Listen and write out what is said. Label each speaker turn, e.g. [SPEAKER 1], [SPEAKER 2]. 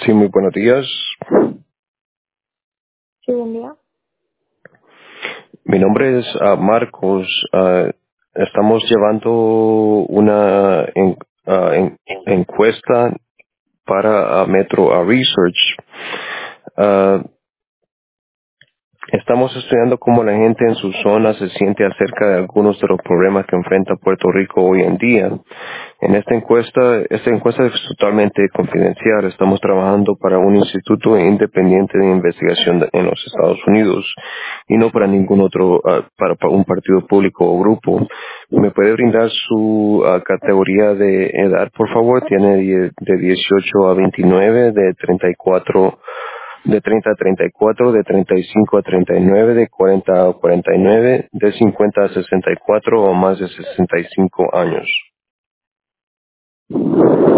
[SPEAKER 1] Sí, muy buenos días.
[SPEAKER 2] Sí, buen día.
[SPEAKER 1] Mi nombre es Marcos. Estamos llevando una encuesta para Metro Research. Ah, Estamos estudiando cómo la gente en su zona se siente acerca de algunos de los problemas que enfrenta Puerto Rico hoy en día. Esta encuesta es totalmente confidencial. Estamos trabajando para un instituto independiente de investigación en los Estados Unidos y no para ningún otro, para un partido público o grupo. ¿Me puede brindar su categoría de edad, por favor? Tiene de 18 a 29, de 30 a 34, de 35 a 39, de 40 a 49, de 50 a 64 o más de 65 años.